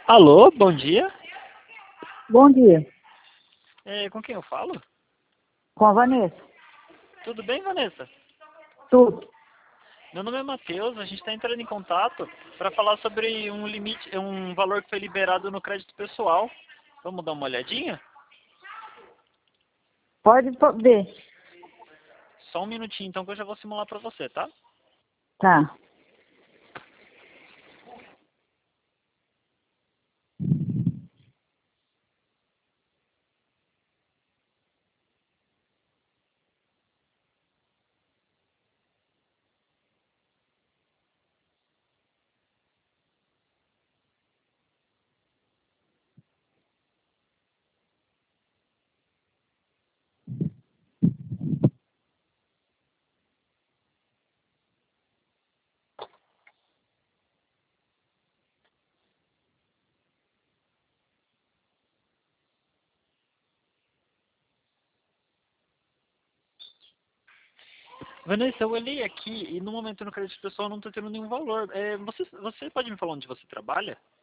Alô, bom dia. Bom dia. Com quem eu falo? Com a Vanessa. Tudo bem, Vanessa? Tudo. Meu nome é Matheus, a gente está entrando em contato para falar sobre um limite, um valor que foi liberado no crédito pessoal. Vamos dar uma olhadinha? Pode ver. Só um minutinho, então, que eu já vou simular para você, tá? Tá. Vanessa, eu olhei aqui e no momento no crédito pessoal não está tendo nenhum valor. Você pode me falar onde você trabalha?